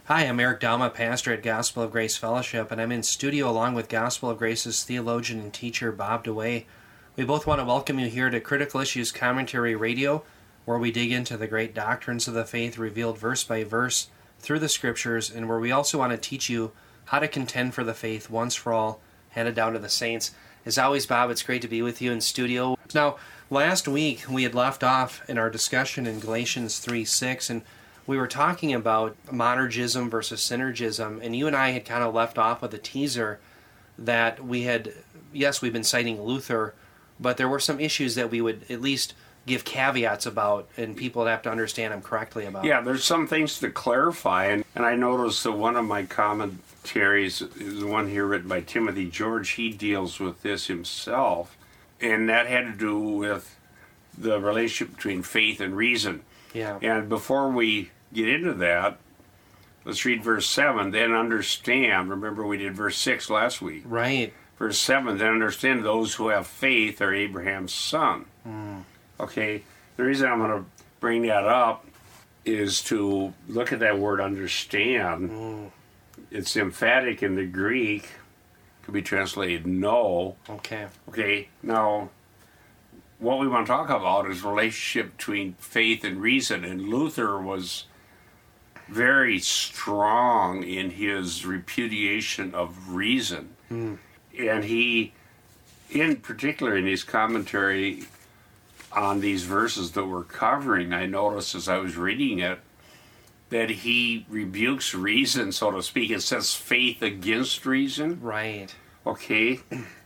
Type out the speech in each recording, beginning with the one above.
Hi, I'm Eric Dalma, pastor at Gospel of Grace Fellowship, and I'm in studio along with Gospel of Grace's theologian and teacher, Bob DeWay. We both want to welcome you here to Critical Issues Commentary Radio, where we dig into the great doctrines of the faith revealed verse by verse through the Scriptures, and where we also want to teach you how to contend for the faith once for all, handed down to the saints. As always, Bob, it's great to be with you in studio. Now, last week we had left off in our discussion in Galatians 3:6, and we were talking about monergism versus synergism, and you and I had kind of left off with a teaser that we've been citing Luther, but there were some issues that we would at least give caveats about, and people would have to understand them correctly about. Yeah, there's some things to clarify, and I noticed that one of my commentaries is the one here written by Timothy George. He deals with this himself, and that had to do with the relationship between faith and reason. Yeah. And before we get into that, let's read verse 7, then understand. Remember, we did verse 6 last week. Right. Verse 7, then understand those who have faith are Abraham's son. Mm. Okay, the reason I'm going to bring that up is to look at that word understand. Mm. It's emphatic in the Greek. Could be translated know. Okay. Okay, now what we want to talk about is relationship between faith and reason, and Luther was very strong in his repudiation of reason. Mm. And he, in particular in his commentary on these verses that we're covering, I noticed as I was reading it that he rebukes reason, so to speak. It says faith against reason. Right. Okay.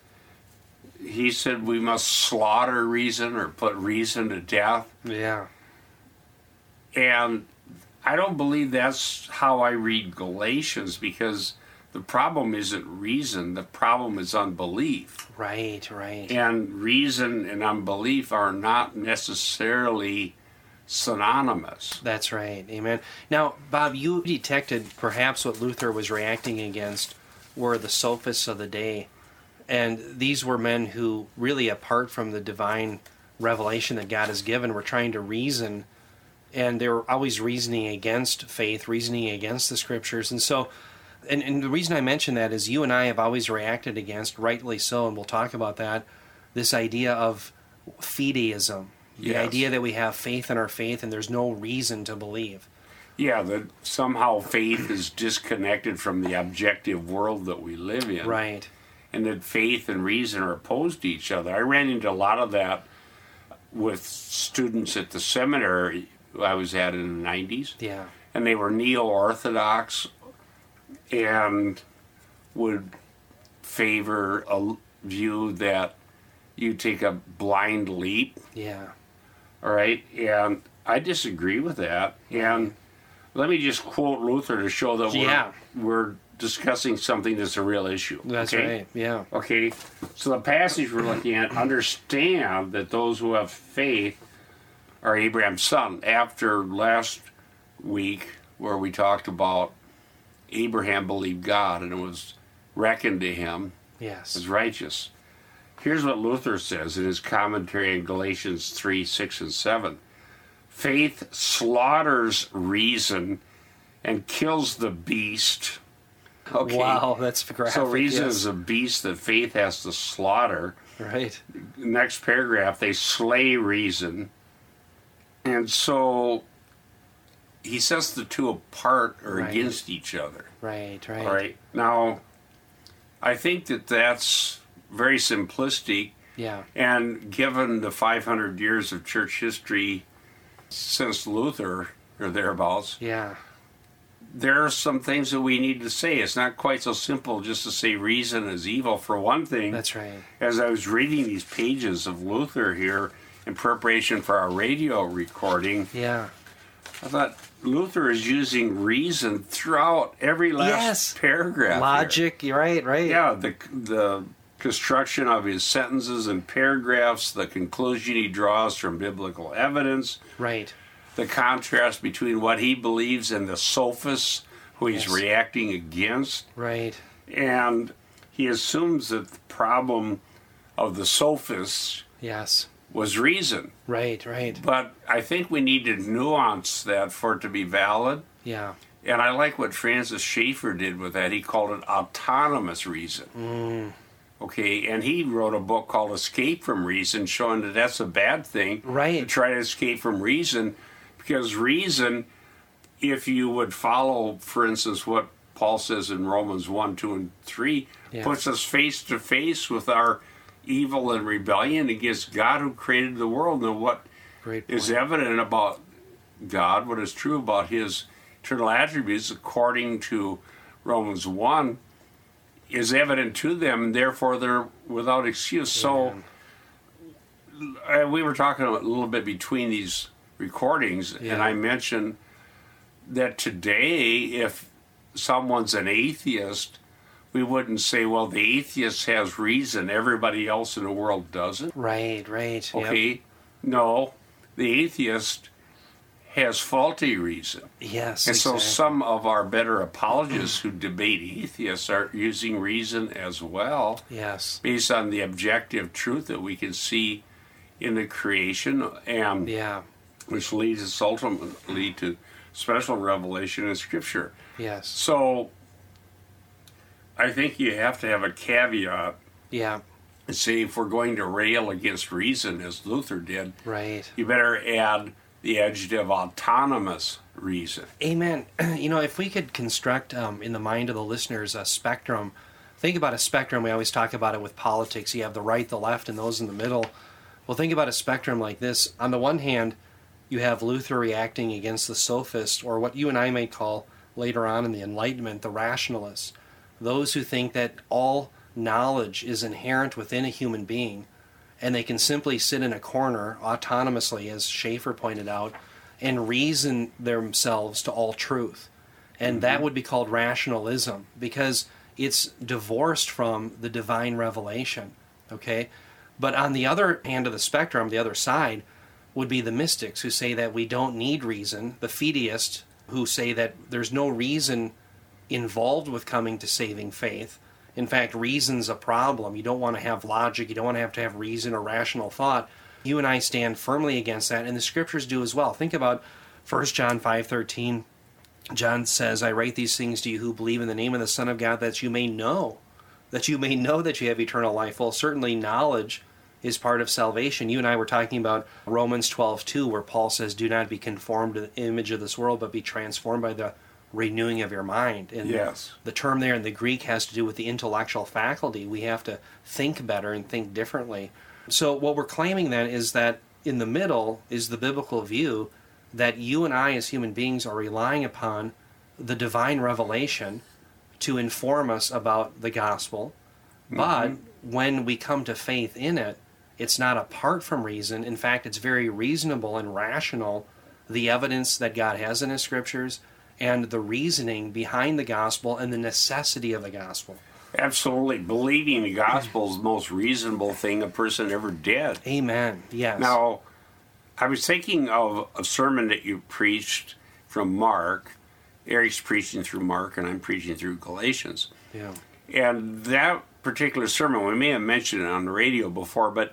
He said we must slaughter reason or put reason to death. Yeah. And I don't believe that's how I read Galatians, because the problem isn't reason, the problem is unbelief. Right, right. And reason and unbelief are not necessarily synonymous. That's right. Amen. Now, Bob, you detected perhaps what Luther was reacting against were the sophists of the day. And these were men who, really apart from the divine revelation that God has given, were trying to reason, and they were always reasoning against faith, reasoning against the Scriptures. And so, and the reason I mention that is you and I have always reacted against, rightly so, and we'll talk about that, this idea of fideism. The idea that we have faith in our faith and there's no reason to believe. Yeah, that somehow faith is disconnected from the objective world that we live in. Right. And that faith and reason are opposed to each other. I ran into a lot of that with students at the seminary I was at in the 90s. Yeah. And they were neo-Orthodox and would favor a view that you take a blind leap. Yeah. All right? And I disagree with that. And let me just quote Luther to show that we're discussing something that's a real issue. That's okay? right, yeah. Okay, so the passage we're looking at, understand that those who have faith are Abraham's son. After last week, where we talked about Abraham believed God and it was reckoned to him as righteous. Here's what Luther says in his commentary in Galatians 3, 6, and 7. Faith slaughters reason and kills the beast. Okay. Wow, that's graphic. So reason is a beast that faith has to slaughter. Right. Next paragraph, they slay reason. And so he sets the two apart or against each other. Right, right. All right. Now, I think that that's very simplistic. Yeah. And given the 500 years of church history since Luther, or thereabouts, there are some things that we need to say. It's not quite so simple just to say reason is evil. For one thing, that's right. As I was reading these pages of Luther here in preparation for our radio recording, I thought Luther is using reason throughout every last paragraph. Logic, right. Yeah, the construction of his sentences and paragraphs, the conclusion he draws from biblical evidence. Right. The contrast between what he believes and the sophists who he's reacting against. Right. And he assumes that the problem of the sophists was reason. Right, right. But I think we need to nuance that for it to be valid. Yeah. And I like what Francis Schaeffer did with that. He called it autonomous reason. Okay, and he wrote a book called Escape from Reason, showing that that's a bad thing. Right. To try to escape from reason, because reason, if you would follow, for instance, what Paul says in Romans 1, 2, and 3, puts us face to face with our evil and rebellion against God who created the world. And what is evident about God, what is true about his eternal attributes, according to Romans 1, is evident to them, and therefore they're without excuse. Amen. So we were talking a little bit between these recordings, and I mentioned that today, if someone's an atheist, we wouldn't say, well, the atheist has reason, everybody else in the world doesn't. Right, right. Okay? Yep. No, the atheist has faulty reason. Yes, and exactly. so some of our better apologists who debate atheists are using reason as well, yes, based on the objective truth that we can see in the creation, and which leads us ultimately to special revelation in Scripture. Yes. So I think you have to have a caveat. Yeah. And say, if we're going to rail against reason, as Luther did, right, you better add the adjective autonomous reason. Amen. If we could construct in the mind of the listeners a spectrum, think about a spectrum. We always talk about it with politics. You have the right, the left, and those in the middle. Well, think about a spectrum like this. On the one hand, you have Luther reacting against the sophist, or what you and I may call later on in the Enlightenment, the rationalists. Those who think that all knowledge is inherent within a human being, and they can simply sit in a corner autonomously, as Schaeffer pointed out, and reason themselves to all truth. And that would be called rationalism, because it's divorced from the divine revelation. Okay? But on the other hand of the spectrum, the other side, would be the mystics who say that we don't need reason, the fideists who say that there's no reason involved with coming to saving faith. In fact, reason's a problem. You don't want to have logic. You don't want to have reason or rational thought. You and I stand firmly against that, and the Scriptures do as well. Think about 1 John 5:13. John says, I write these things to you who believe in the name of the Son of God, that you may know that you have eternal life. Well, certainly knowledge is part of salvation. You and I were talking about Romans 12:2, where Paul says, do not be conformed to the image of this world, but be transformed by the renewing of your mind. And the term there in the Greek has to do with the intellectual faculty. We have to think better and think differently. So what we're claiming then is that in the middle is the biblical view that you and I as human beings are relying upon the divine revelation to inform us about the gospel. But when we come to faith in it, it's not apart from reason. In fact, it's very reasonable and rational, the evidence that God has in His Scriptures, and the reasoning behind the gospel and the necessity of the gospel. Absolutely. Believing the gospel is the most reasonable thing a person ever did. Amen. Yes. Now, I was thinking of a sermon that you preached from Mark. Eric's preaching through Mark, and I'm preaching through Galatians. Yeah. And that particular sermon, we may have mentioned it on the radio before, but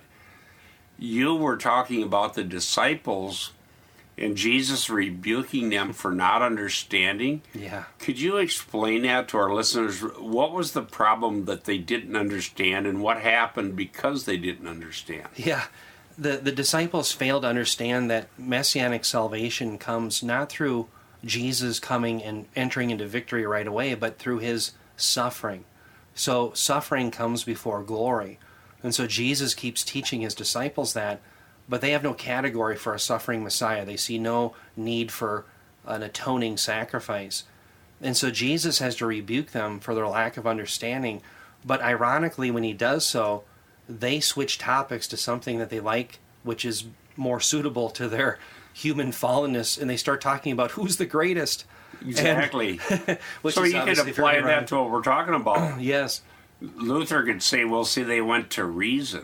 you were talking about the disciples and Jesus rebuking them for not understanding. Yeah. Could you explain that to our listeners? What was the problem that they didn't understand, and what happened because they didn't understand? Yeah. The disciples failed to understand that messianic salvation comes not through Jesus coming and entering into victory right away, but through His suffering. So suffering comes before glory. And so Jesus keeps teaching His disciples that, but they have no category for a suffering Messiah. They see no need for an atoning sacrifice. And so Jesus has to rebuke them for their lack of understanding. But ironically, when He does so, they switch topics to something that they like, which is more suitable to their human fallenness, and they start talking about who's the greatest. Exactly. Which so is you could apply that to what we're talking about. Yes. Luther could say, well, see, they went to reason.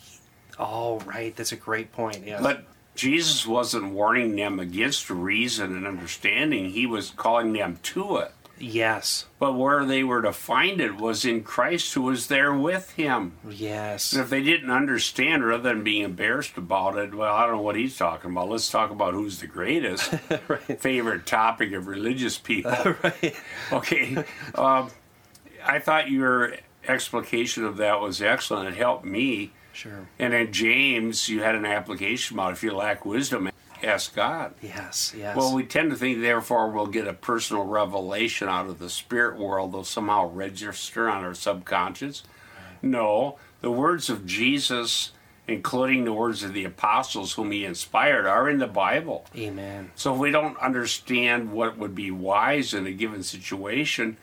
Oh, right. That's a great point, yes. But Jesus wasn't warning them against reason and understanding. He was calling them to it. Yes. But where they were to find it was in Christ, who was there with him. Yes. And if they didn't understand, rather than being embarrassed about it, well, I don't know what he's talking about. Let's talk about who's the greatest. Right. Favorite topic of religious people. Right. Okay. I thought your explication of that was excellent. It helped me. Sure. And in James, you had an application about if you lack wisdom, ask God. Yes. Yes. Well, we tend to think, therefore, we'll get a personal revelation out of the spirit world. They'll somehow register on our subconscious. No, the words of Jesus, including the words of the apostles whom he inspired, are in the Bible. Amen. So if we don't understand what would be wise in a given situation,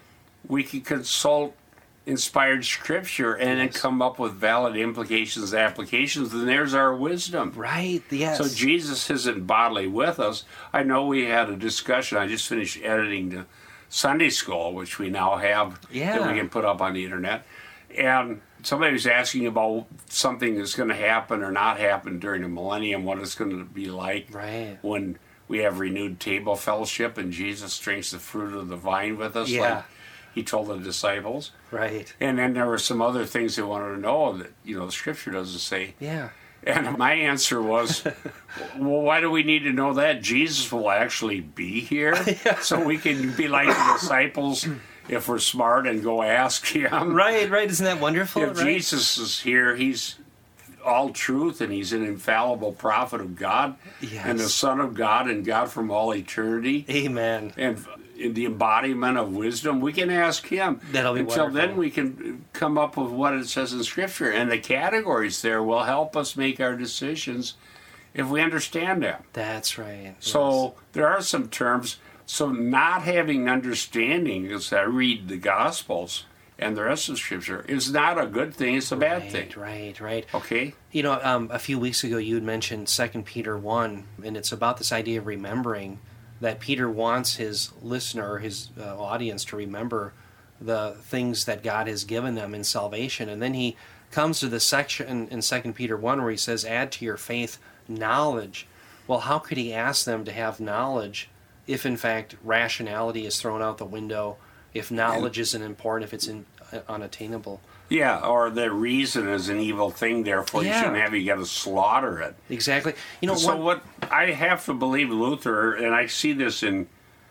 we can consult inspired scripture and then come up with valid implications, applications, and there's our wisdom. Right. Yes. So Jesus isn't bodily with us. I know we had a discussion. I just finished editing the Sunday School, which we now have that we can put up on the internet. And somebody was asking about something that's going to happen or not happen during the millennium, what it's going to be like when we have renewed table fellowship and Jesus drinks the fruit of the vine with us, like he told the disciples. Right. And then there were some other things they wanted to know that, the scripture doesn't say. Yeah. And my answer was, well, why do we need to know that? Jesus will actually be here, so we can be like the disciples if we're smart and go ask him. Right. Isn't that wonderful? If Jesus is here, he's all truth, and he's an infallible prophet of God, and the Son of God, and God from all eternity. Amen. And in the embodiment of wisdom, we can ask him. That'll be Until wonderful. then, we can come up with what it says in Scripture, and the categories there will help us make our decisions if we understand them. That's right. So there are some terms. So not having understanding, as I read the Gospels and the rest of Scripture, is not a good thing. It's a bad thing. Right. Okay? A few weeks ago you had mentioned 2 Peter 1, and it's about this idea of remembering that Peter wants his listener, his audience, to remember the things that God has given them in salvation. And then he comes to this section in 2 Peter 1 where he says, add to your faith knowledge. Well, how could he ask them to have knowledge if, in fact, rationality is thrown out the window, if knowledge isn't important, if it's unattainable? Yeah, or that reason is an evil thing, therefore you shouldn't have it, you got to slaughter it. Exactly. What I have to believe Luther, and I see this in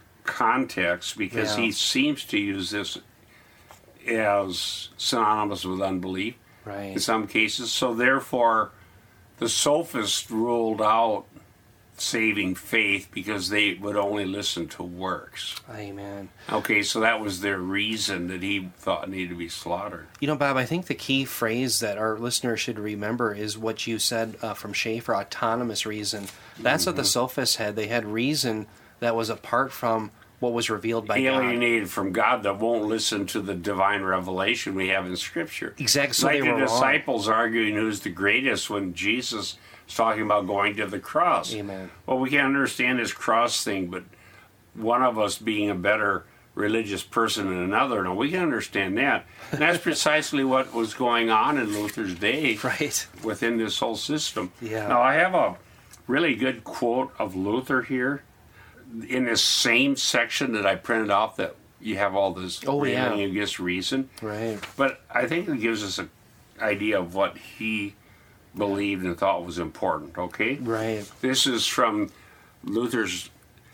context because he seems to use this as synonymous with unbelief in some cases. So therefore, the sophists ruled out saving faith because they would only listen to works. Amen. Okay, so that was their reason that he thought needed to be slaughtered. Bob, I think the key phrase that our listeners should remember is what you said from Schaeffer, autonomous reason. That's what the sophists had. They had reason that was apart from what was revealed by God. Alienated from God, that won't listen to the divine revelation we have in Scripture. Exactly. So like they were the disciples wrong. arguing who's the greatest when Jesus is talking about going to the cross. Amen. Well, we can't understand this cross thing, but one of us being a better religious person than another, no, we can understand that. And that's precisely what was going on in Luther's day within this whole system. Yeah. Now, I have a really good quote of Luther here in this same section that I printed off that you have all this railing against reason. Right. But I think it gives us an idea of what he believed and thought was important, okay? Right. This is from Luther's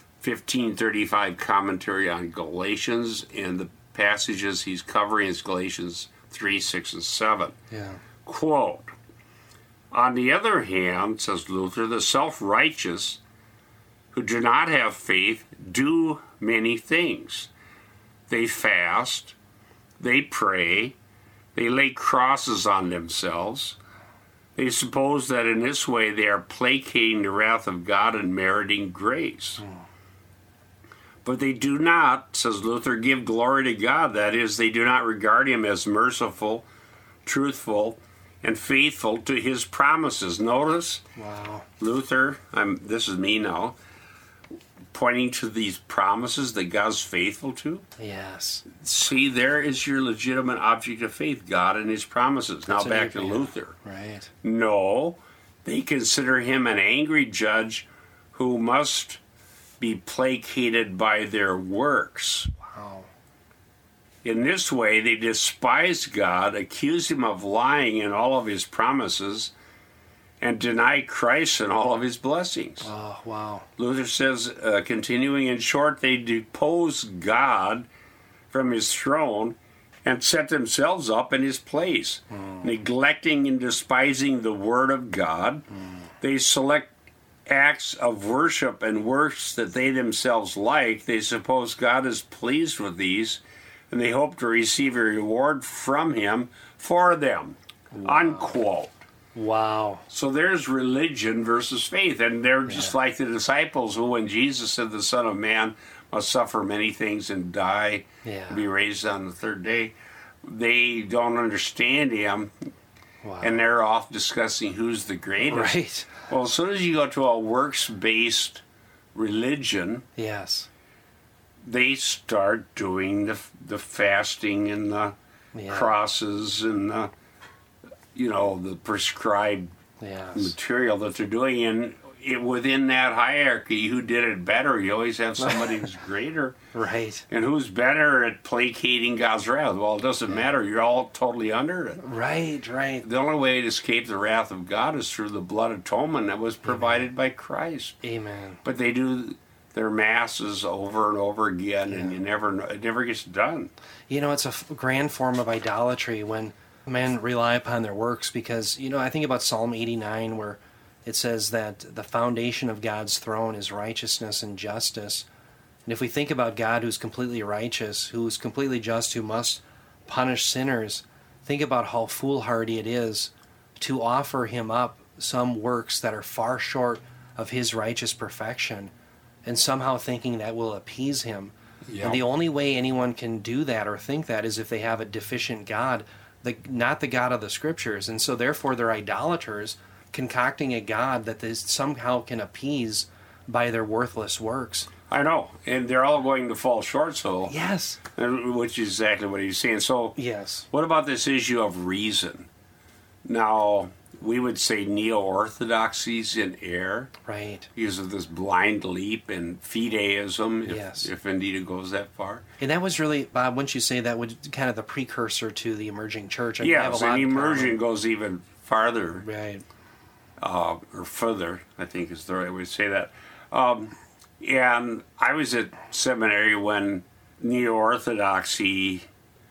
1535 commentary on Galatians, and the passages he's covering is Galatians 3, 6, and 7. Yeah. Quote, on the other hand, says Luther, the self-righteous who do not have faith do many things. They fast, they pray, they lay crosses on themselves. They suppose that in this way they are placating the wrath of God and meriting grace. But they do not, says Luther, give glory to God. That is, they do not regard him as merciful, truthful, and faithful to his promises. Notice, Luther, this is me now, pointing to these promises that God's faithful to. Yes. See, there is your legitimate object of faith, God and his promises. Now back to Luther. Right. No, they consider him an angry judge who must be placated by their works. Wow. In this way, they despise God, accuse him of lying in all of his promises, and deny Christ and all of his blessings. Oh, wow. Luther says, continuing, in short, they depose God from his throne and set themselves up in his place, neglecting and despising the word of God. They select acts of worship and works that they themselves like. They suppose God is pleased with these, and they hope to receive a reward from him for them. Unquote. Wow. So there's religion versus faith, and they're just like the disciples who, when Jesus said the Son of Man must suffer many things and die, be raised on the third day, they don't understand him, and they're off discussing who's the greatest. Right. Well, as soon as you go to a works-based religion, they start doing the fasting and the crosses and the the prescribed material that they're doing. And within that hierarchy, who did it better? You always have somebody who's greater. Right. And who's better at placating God's wrath? Well, it doesn't matter. You're all totally under it. Right, right. The only way to escape the wrath of God is through the blood atonement that was provided by Christ. Amen. But they do their masses over and over again, and it never gets done. It's a grand form of idolatry when men rely upon their works, because, I think about Psalm 89 where it says that the foundation of God's throne is righteousness and justice. And if we think about God who's completely righteous, who's completely just, who must punish sinners, think about how foolhardy it is to offer him up some works that are far short of his righteous perfection, and somehow thinking that will appease him. Yep. And the only way anyone can do that or think that is if they have a deficient God, not the God of the Scriptures. And so therefore they're idolaters, concocting a God that they somehow can appease by their worthless works. I know, and they're all going to fall short, so... Yes. Which is exactly what he's saying. So, yes. What about this issue of reason? Now, we would say neo-orthodoxy's in error. Right. Because of this blind leap in fideism, if indeed it goes that far. And that was really, Bob, wouldn't you say that was kind of the precursor to the emerging church? Yes, and emerging goes even farther. Right. Or further, I think is the right way to say that. And I was at seminary when neo-orthodoxy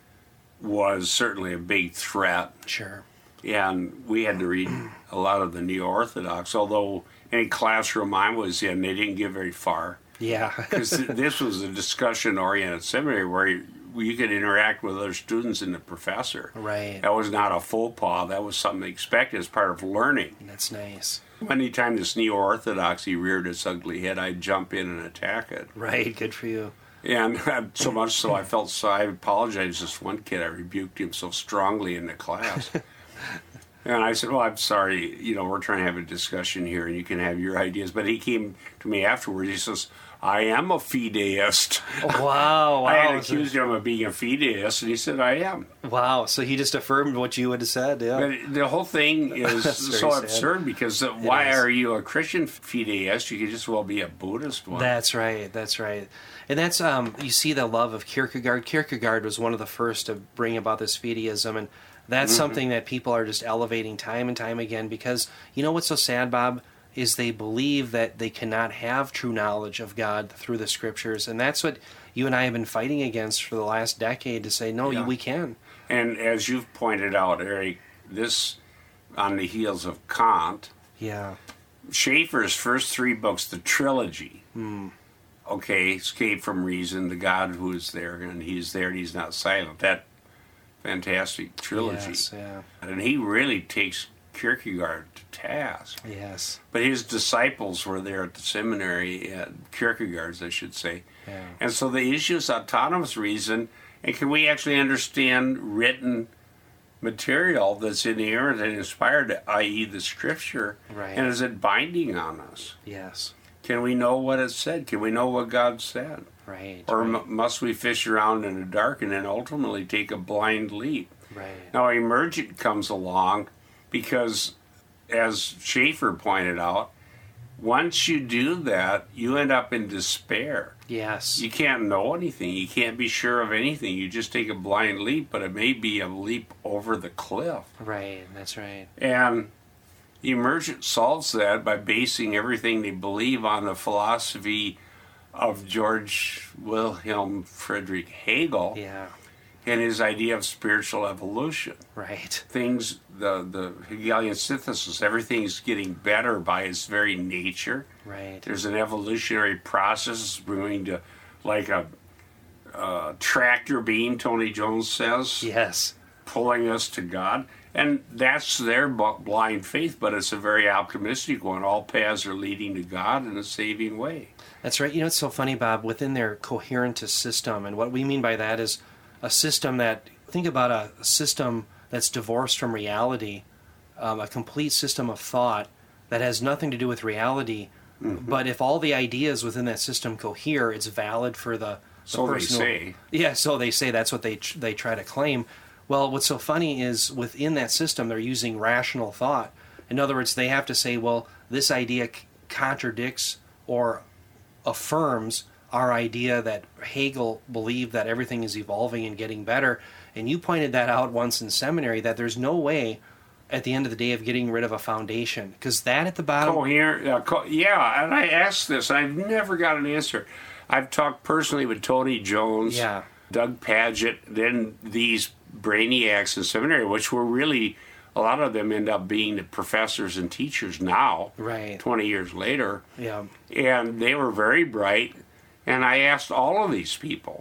was certainly a big threat. Sure. And we had to read a lot of the neo-orthodox, although any classroom I was in, they didn't get very far. Yeah. Because this was a discussion-oriented seminary where you could interact with other students and the professor. Right. That was not a faux pas. That was something expected as part of learning. That's nice. Anytime this neo-orthodoxy reared its ugly head, I'd jump in and attack it. Right. Good for you. And so much so I apologized to this one kid. I rebuked him so strongly in the class. And I said, well, I'm sorry, we're trying to have a discussion here and you can have your ideas. But he came to me afterwards. He says, I am a fideist. Wow. I had accused him of being a fideist, and he said, I am. Wow. So he just affirmed what you would have said, yeah. But the whole thing is so absurd because why are you a Christian fideist? You could just well be a Buddhist one. That's right. That's right. And that's, you see the love of Kierkegaard. Kierkegaard was one of the first to bring about this fideism, and that's something that people are just elevating time and time again because, what's so sad, Bob, is they believe that they cannot have true knowledge of God through the Scriptures. And that's what you and I have been fighting against for the last decade, to say, no, we can. And as you've pointed out, Eric, this on the heels of Kant. Yeah. Schaeffer's first three books, the trilogy. Escape from Reason, the God who is there, and he's there and he's not silent. That fantastic trilogy. Yes, yeah. And he really takes Kierkegaard to task. Yes. But his disciples were there at the seminary, Kierkegaard's, I should say. Yeah. And so the issue is autonomous reason, and can we actually understand written material that's inerrant and inspired, i.e. the Scripture, right. And is it binding on us? Yes. Can we know what it said? Can we know what God said? Right. Or must we fish around in the dark and then ultimately take a blind leap? Right. Now, emergent comes along because, as Schaeffer pointed out, once you do that, you end up in despair. Yes. You can't know anything. You can't be sure of anything. You just take a blind leap, but it may be a leap over the cliff. Right, that's right. And Emergent solves that by basing everything they believe on the philosophy of George Wilhelm Friedrich Hegel Yeah, and his idea of spiritual evolution. right. Things, the Hegelian synthesis, everything's getting better by its very nature. Right. There's an evolutionary process moving to like a tractor beam, Tony Jones says, Yes. pulling us to God. And that's their blind faith, but it's a very optimistic one. All paths are leading to God in a saving way. That's right. You know, it's so funny, Bob, within their coherentist system, and what we mean by that is a system that, think about a system that's divorced from reality, a complete system of thought that has nothing to do with reality. But if all the ideas within that system cohere, it's valid for the So they person. say. Yeah, so they say. That's what they try to claim. Well, what's so funny is within that system, they're using rational thought. In other words, they have to say, well, this idea contradicts or affirms our idea that Hegel believed that everything is evolving and getting better. And you pointed that out once in seminary, that there's no way at the end of the day of getting rid of a foundation, because that at the bottom. Coherent, yeah, and I asked this, I've never got an answer. I've talked personally with Tony Jones, Yeah. Doug Paget, then these brainiacs in seminary, which were really, a lot of them end up being the professors and teachers now, Right. 20 years later. Yeah. And they were very bright. And I asked all of these people,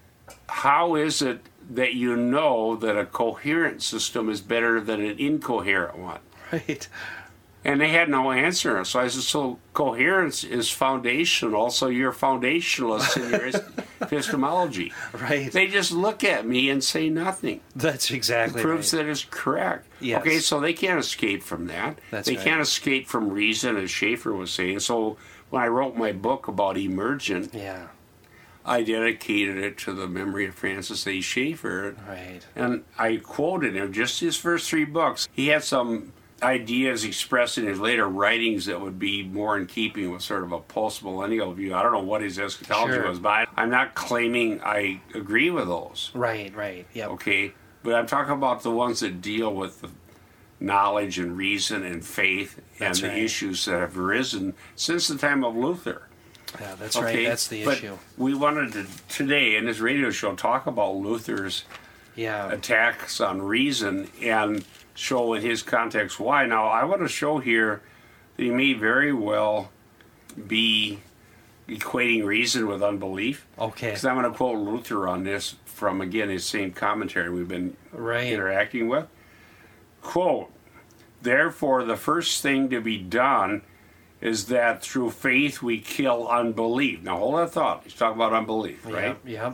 how is it that you know that a coherent system is better than an incoherent one? Right. And they had no answer. So I said, so coherence is foundational, so you're foundationalists in your epistemology. Right. They just look at me and say nothing. That's exactly Proves right. that it's correct. Yes. Okay, so they can't escape from that. That's they right. can't escape from reason, as Schaeffer was saying. So when I wrote my book about Emergent, Yeah. I dedicated it to the memory of Francis A. Schaeffer. Right. And I quoted him, just his first 3 books. He had some ideas expressed in his later writings that would be more in keeping with sort of a post-millennial view. I don't know what his eschatology Sure. was, but I'm not claiming I agree with those. Right. Right. Yep. Okay? But I'm talking about the ones that deal with the knowledge and reason and faith That's and the right. issues that have arisen since the time of Luther. Yeah, that's right. That's the But issue. we wanted to, today in this radio show, talk about Luther's Yeah. attacks on reason and show in his context why. Now, I want to show here that he may very well be equating reason with unbelief. Okay. Because I'm going to quote Luther on this from, again, his same commentary we've been Right. interacting with. Quote, therefore, the first thing to be done is that through faith we kill unbelief. Now, hold that thought. He's talking about unbelief, right? Yep. Yep.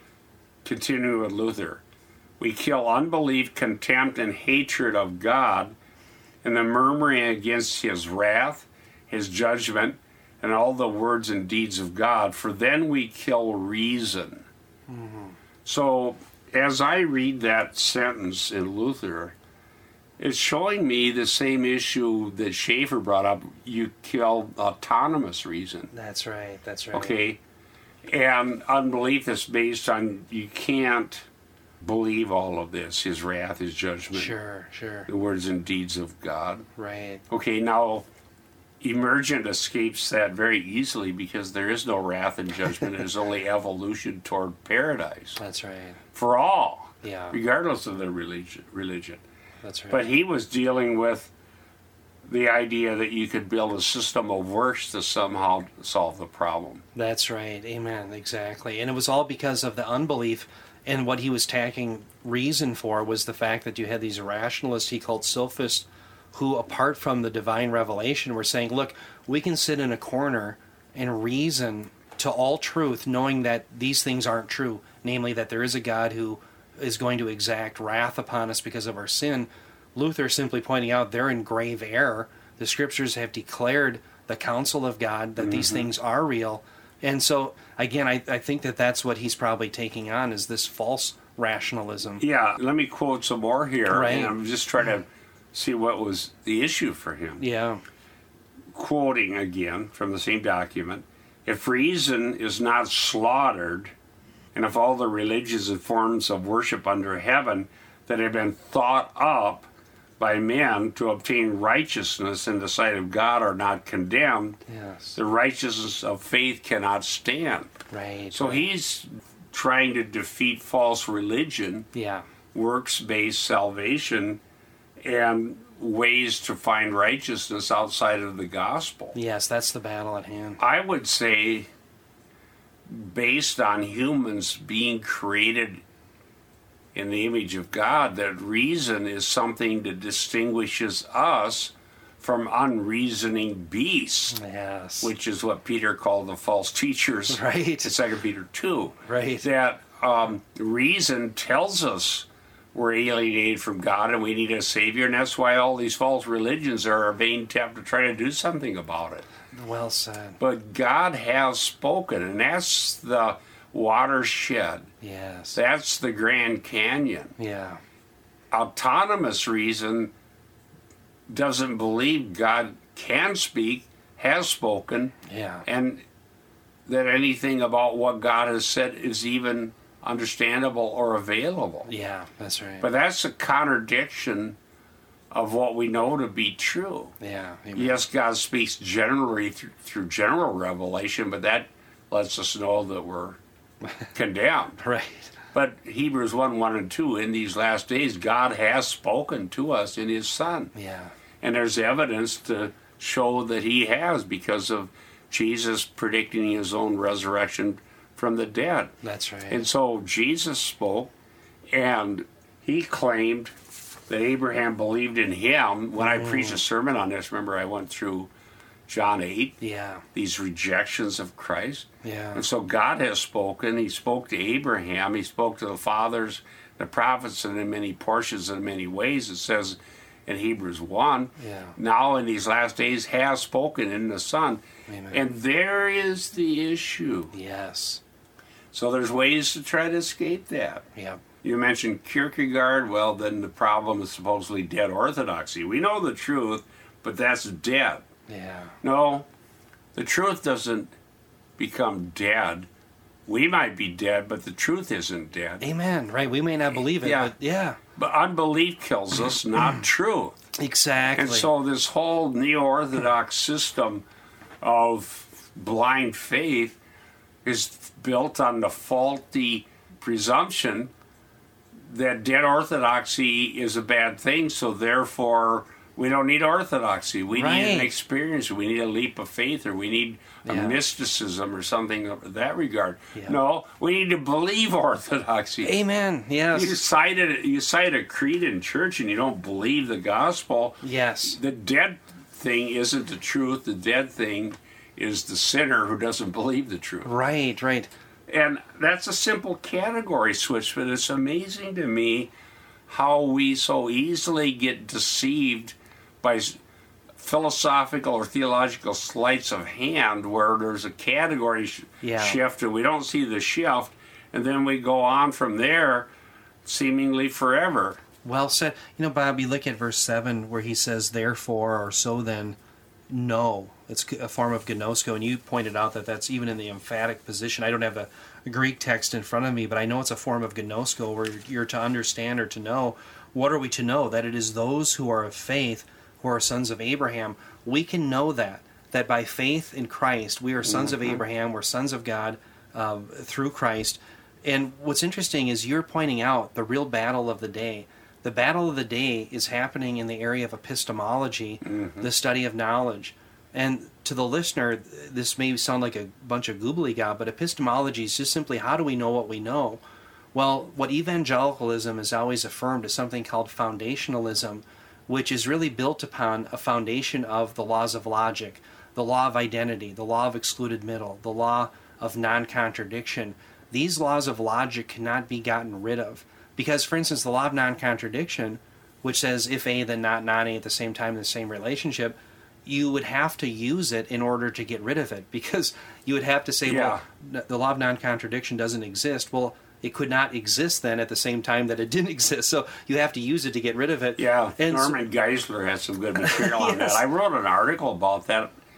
Continue with Luther. We kill unbelief, contempt, and hatred of God, and the murmuring against his wrath, his judgment, and all the words and deeds of God, for then we kill reason. So, as I read that sentence in Luther, it's showing me the same issue that Schaeffer brought up. You kill autonomous reason. That's right. That's right. Okay? And unbelief is based on you can't believe all of this, his wrath, his judgment, Sure. Sure. the words and deeds of God. Right. Okay, now Emergent escapes that very easily because there is no wrath and judgment. There's only evolution toward paradise That's right. for all, Yeah. regardless of their religion. That's right. But he was dealing with the idea that you could build a system of works to somehow solve the problem. That's right. Amen. Exactly. And it was all because of the unbelief. And what he was attacking reason for was the fact that you had these rationalists he called sophists who, apart from the divine revelation, were saying, look, we can sit in a corner and reason to all truth, knowing that these things aren't true, namely that there is a God who is going to exact wrath upon us because of our sin. Luther simply pointing out they're in grave error. The scriptures have declared the counsel of God that these things are real. And so, again, I think that that's what he's probably taking on, is this false rationalism. Yeah, let me quote some more here. Right. And I'm just trying to see what was the issue for him. Yeah. Quoting again from the same document, If reason is not slaughtered, and if all the religions and forms of worship under heaven that have been thought up by men to obtain righteousness in the sight of God are not condemned, Yes. the righteousness of faith cannot stand. Right. So he's trying to defeat false religion, Yeah. works-based salvation, and ways to find righteousness outside of the gospel. Yes, that's the battle at hand. I would say, based on humans being created in the image of God, that reason is something that distinguishes us from unreasoning beasts, Yes. which is what Peter called the false teachers Right. in 2 Peter 2. Right. That reason tells us we're alienated from God and we need a Savior, and that's why all these false religions are a vain attempt to try to do something about it. Well said. But God has spoken, and that's the watershed. Yes. That's the Grand Canyon. Yeah. Autonomous reason doesn't believe God can speak, has spoken, Yeah. and that anything about what God has said is even understandable or available. Yeah, that's right. But that's a contradiction of what we know to be true. Yeah. Amen. Yes, God speaks generally through general revelation, but that lets us know that we're condemned. Right. But Hebrews 1 and 2, in these last days, God has spoken to us in His Son. Yeah. And there's evidence to show that He has, because of Jesus predicting His own resurrection from the dead. That's right. And so Jesus spoke, and He claimed that Abraham believed in Him. When I preached a sermon on this, remember I went through John 8, Yeah. these rejections of Christ. Yeah. And so God has spoken. He spoke to Abraham. He spoke to the fathers, the prophets, and in many portions and in many ways. It says in Hebrews 1, Yeah. now in these last days has spoken in the Son. Amen. And there is the issue. Yes. So there's ways to try to escape that. Yeah. You mentioned Kierkegaard. Well, then the problem is supposedly dead orthodoxy. We know the truth, but that's dead. Yeah. No, the truth doesn't become dead. We might be dead, but the truth isn't dead. Amen. Right. We may not believe it, Yeah. but yeah. But unbelief kills us, not truth. Exactly. And so this whole neo-orthodox system of blind faith is built on the faulty presumption that dead orthodoxy is a bad thing, so therefore we don't need orthodoxy. We need an Right. experience. We need a leap of faith, or we need a Yeah. mysticism or something of that regard. Yeah. No, we need to believe orthodoxy. Amen. Yes. You cite a creed in church and you don't believe the gospel. Yes. The dead thing isn't the truth. The dead thing is the sinner who doesn't believe the truth. Right. Right. And that's a simple category switch, but it's amazing to me how we so easily get deceived by philosophical or theological sleights of hand where there's a category Yeah. shift and we don't see the shift, and then we go on from there seemingly forever. Well said. You know, Bob, you look at verse 7 where he says, therefore, or so then, no. It's a form of gnosko, and you pointed out that that's even in the emphatic position. I don't have a Greek text in front of me, but I know it's a form of gnosko where you're to understand or to know. What are we to know? That it is those who are of faith, who are sons of Abraham. We can know that by faith in Christ, we are sons of Abraham, we're sons of God through Christ. And what's interesting is you're pointing out the real battle of the day. The battle of the day is happening in the area of epistemology, the study of knowledge. And to the listener, this may sound like a bunch of gobbledygook, but epistemology is just simply how do we know what we know? Well, what evangelicalism has always affirmed is something called foundationalism, which is really built upon a foundation of the laws of logic, the law of identity, the law of excluded middle, the law of non-contradiction. These laws of logic cannot be gotten rid of. Because, for instance, the law of non-contradiction, which says if A, then not A at the same time in the same relationship, you would have to use it in order to get rid of it. Because you would have to say, well, the law of non-contradiction doesn't exist. Well, it could not exist then at the same time that it didn't exist. So you have to use it to get rid of it. Yeah, And Norman Geisler has some good material on that. Yes. I wrote an article about that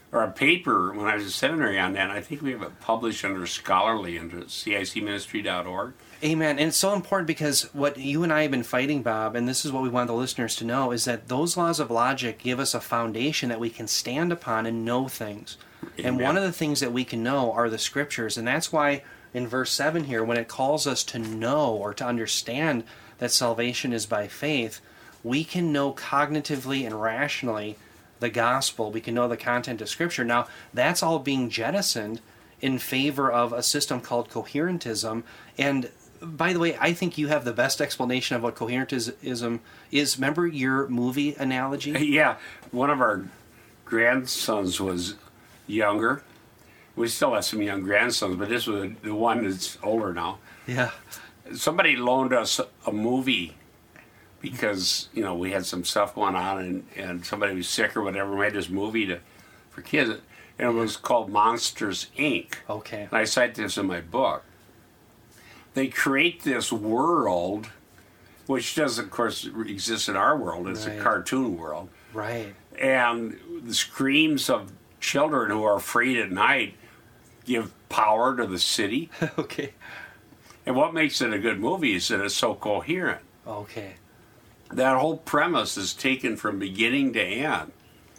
or a paper when I was in seminary on that. And I think we have it published under scholarly under cicministry.org. Amen. And it's so important because what you and I have been fighting, Bob, and this is what we want the listeners to know, is that those laws of logic give us a foundation that we can stand upon and know things. Amen. And one of the things that we can know are the scriptures. And that's why in verse 7 here, when it calls us to know or to understand that salvation is by faith, we can know cognitively and rationally the gospel. We can know the content of Scripture. Now, that's all being jettisoned in favor of a system called coherentism. And by the way, I think you have the best explanation of what coherentism is. Remember your movie analogy? Yeah, one of our grandsons was younger. We still have some young grandsons, but this was the one that's older now. Yeah. Somebody loaned us a movie because, we had some stuff going on and somebody was sick or whatever. We had this movie for kids, and it was called Monsters, Inc. Okay. And I cite this in my book. They create this world, which does, of course, exist in our world. It's Right. a cartoon world. Right. And the screams of children who are afraid at night give power to the city. Okay. And what makes it a good movie is that it's so coherent. Okay. That whole premise is taken from beginning to end.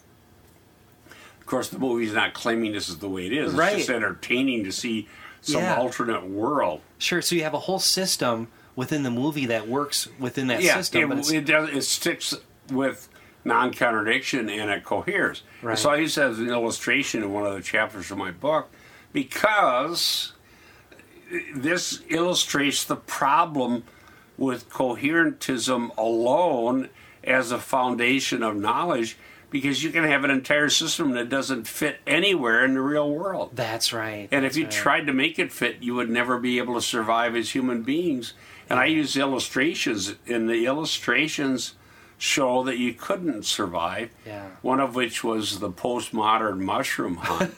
Of course, the movie's not claiming this is the way it is. Right. It's just entertaining to see some Yeah. alternate world. Sure, so you have a whole system within the movie that works within that system. But it sticks with non-contradiction and it coheres. Right. So I use that as an illustration in one of the chapters of my book because this illustrates the problem with coherentism alone as a foundation of knowledge, because you can have an entire system that doesn't fit anywhere in the real world. That's right. And that's if you right. tried to make it fit, you would never be able to survive as human beings. And I use illustrations, and the illustrations show that you couldn't survive. Yeah. One of which was the postmodern mushroom hunt,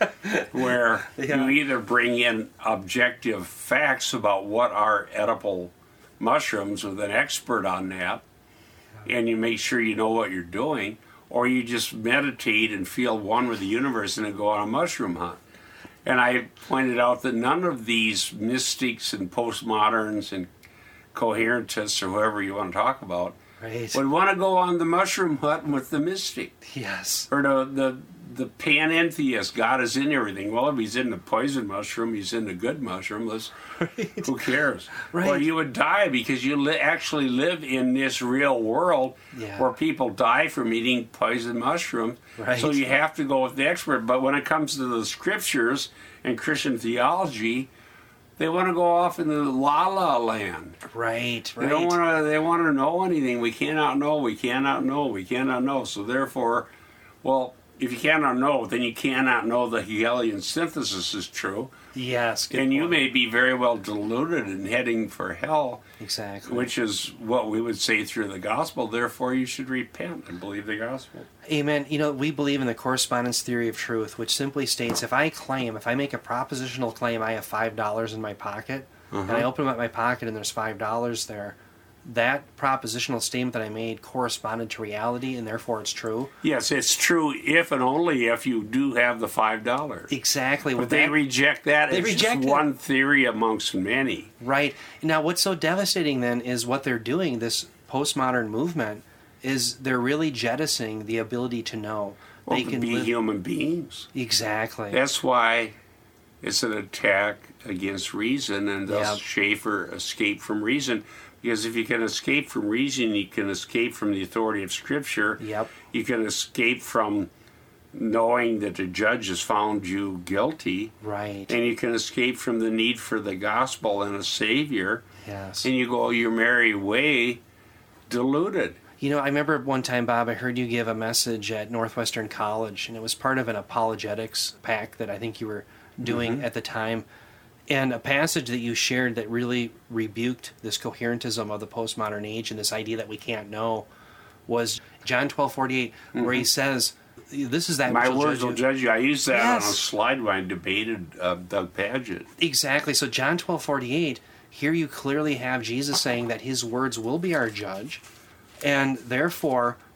where Yeah. you either bring in objective facts about what are edible mushrooms with an expert on that, and you make sure you know what you're doing, or you just meditate and feel one with the universe and then go on a mushroom hunt. And I pointed out that none of these mystics and postmoderns and coherentists or whoever you want to talk about Right. would want to go on the mushroom hunt with the mystic Yes. or the panentheist. God is in everything. Well, if he's in the poison mushroom, he's in the good mushroom. Who cares? Right. Well, you would die because you actually live in this real world Yeah. where people die from eating poison mushrooms. Right. So you have to go with the expert. But when it comes to the scriptures and Christian theology, they want to go off in the la-la land. Right. They Right. don't want to. They want to know anything. We cannot know. We cannot know. We cannot know. So therefore, well, if you cannot know, then you cannot know the Hegelian synthesis is true, Yes. Good and you point. may be very well deluded and heading for hell, Exactly. which is what we would say through the gospel. Therefore, you should repent and believe the gospel. Amen. We believe in the correspondence theory of truth, which simply states if I make a propositional claim, I have $5 in my pocket, and I open up my pocket and there's $5 there, that propositional statement that I made corresponded to reality, and therefore it's true. Yes, it's true if and only if you do have the $5. Exactly. But they reject that. They It's reject just it. one theory amongst many. Right. Now, what's so devastating then is what they're doing, this postmodern movement, is they're really jettisoning the ability to know. Well, They to can be live. human beings. Exactly. That's why it's an attack against reason, and thus Yeah. Schaeffer escaped from reason. Because if you can escape from reason, you can escape from the authority of Scripture. Yep. You can escape from knowing that the judge has found you guilty. Right. And you can escape from the need for the gospel and a Savior. Yes. And you go your merry way, deluded. I remember one time, Bob, I heard you give a message at Northwestern College, and it was part of an apologetics pack that I think you were doing at the time. And a passage that you shared that really rebuked this coherentism of the postmodern age and this idea that we can't know was John 12:48, where he says, "This is that My which will words judge will you." judge you. I used that on a Yes. slide when I debated Doug Padgett. Exactly. So John 12:48, here you clearly have Jesus saying that his words will be our judge, and therefore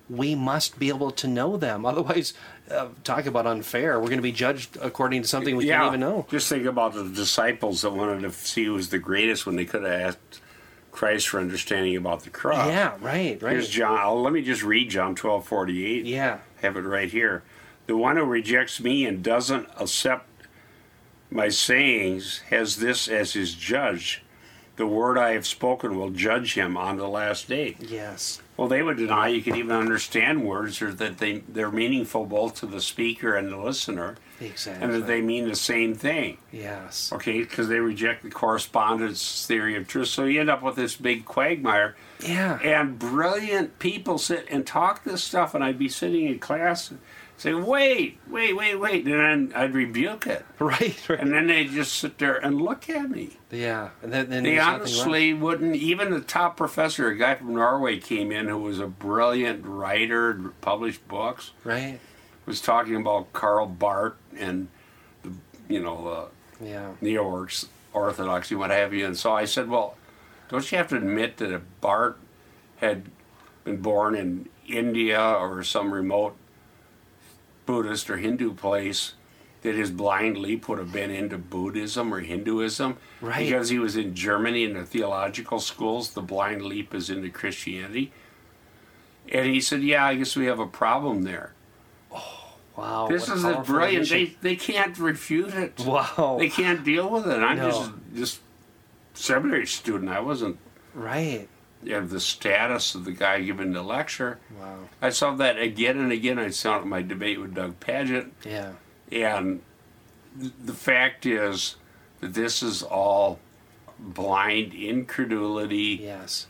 we must be able to know them. Otherwise, talk about unfair. We're going to be judged according to something we can't even know. Just think about the disciples that wanted to see who was the greatest when they could have asked Christ for understanding about the cross. Yeah, right. Here's John. Let me just read John 12:48. Yeah. I have it right here. The one who rejects me and doesn't accept my sayings has this as his judge. The word I have spoken will judge him on the last day. Yes. Well, they would deny you can even understand words, or that they're meaningful both to the speaker and the listener, Exactly. and that they mean the same thing. Yes. Okay, because they reject the correspondence theory of truth. So you end up with this big quagmire. Yeah. And brilliant people sit and talk this stuff, and I'd be sitting in class and say, wait, and then I'd rebuke it. Right. And then they'd just sit there and look at me. Yeah. And then They there's nothing honestly wouldn't, even the top professor, a guy from Norway came in who was a brilliant writer, published books, left. Right. was talking about Karl Barth and, the Yeah. neo-orthodoxy, what have you. And so I said, well, don't you have to admit that if Barth had been born in India or some remote Buddhist or Hindu place, that his blind leap would have been into Buddhism or Hinduism? Right. Because he was in Germany in the theological schools, the blind leap is into Christianity. And he said, yeah, I guess we have a problem there. Wow. This what a is a powerful brilliant. admission. They can't refute it. Wow. They can't deal with it. I'm No. just seminary student. I wasn't Right. of the status of the guy giving the lecture. Wow. I saw that again and again. I saw it in my debate with Doug Paget. Yeah. And the fact is that this is all blind incredulity, Yes.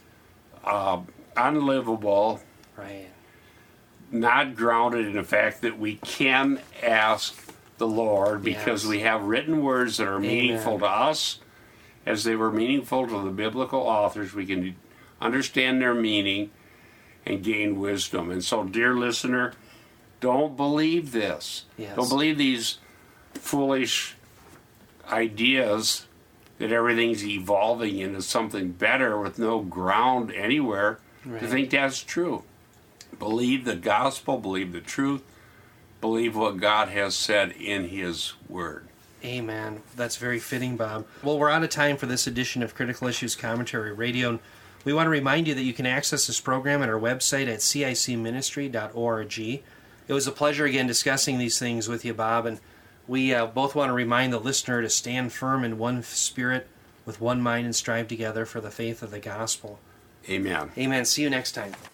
unlivable, Right. not grounded in the fact that we can ask the Lord because Yes. we have written words that are meaningful to us as they were meaningful to the biblical authors. We can understand their meaning and gain wisdom. And so, dear listener, don't believe this. Yes. Don't believe these foolish ideas that everything's evolving into something better with no ground anywhere Right. to think that's true. Believe the gospel, believe the truth, believe what God has said in His Word. Amen. That's very fitting, Bob. Well, we're out of time for this edition of Critical Issues Commentary Radio. And we want to remind you that you can access this program at our website at cicministry.org. It was a pleasure again discussing these things with you, Bob, and we both want to remind the listener to stand firm in one spirit, with one mind, and strive together for the faith of the gospel. Amen. Amen. See you next time.